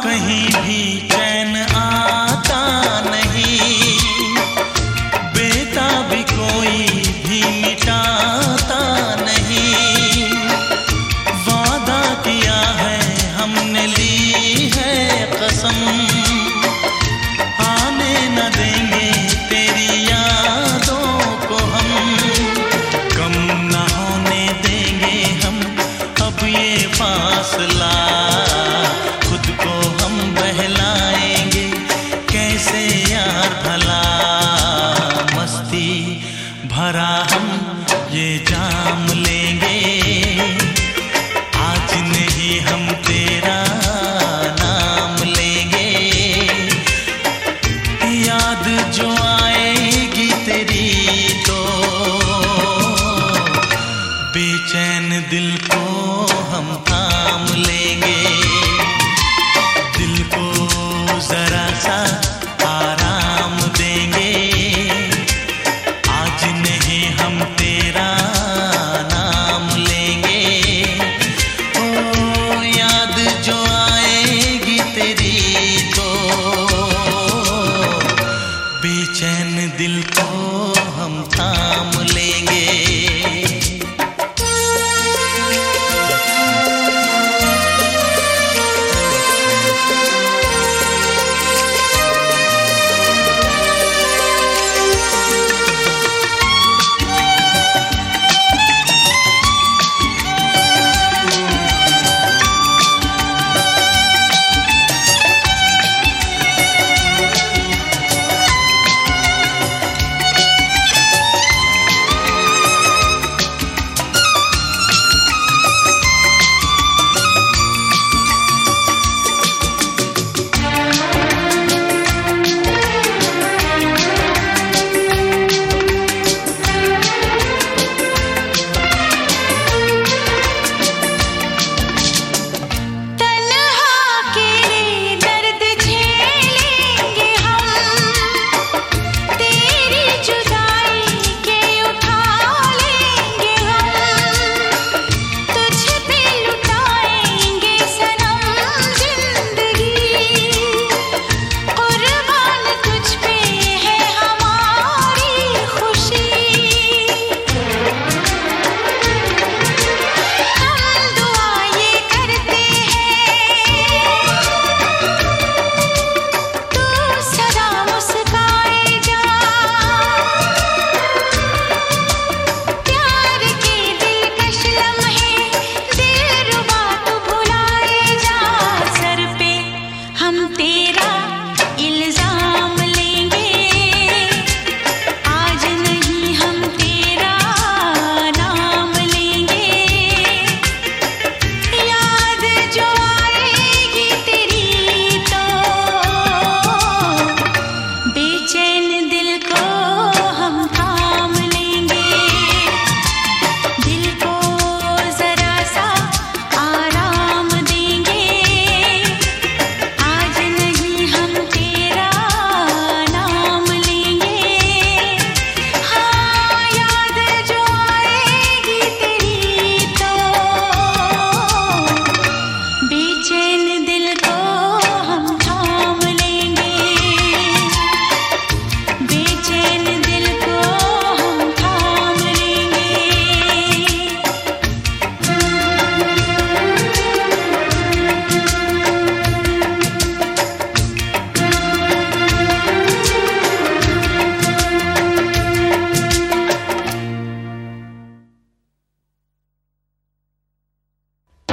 कहीं भी चैन आता नहीं, बेताबी कोई भी मिटाता नहीं। वादा किया है हमने, ली है कसम, आने न देंगे तेरी यादों को हम, कम न होने देंगे हम अब ये फासला। खुद को हम बहलाएंगे कैसे यार भला, मस्ती भरा हम ये जाम लेंगे, आज नहीं हम तेरा नाम लेंगे। याद जो आएगी तेरी तो बेचैन दिल को हम थाम लेंगे, दिल को जरा सा आराम देंगे, आज नहीं हम तेरा नाम लेंगे। ओ याद जो आएगी तेरी तो बेचैन दिल को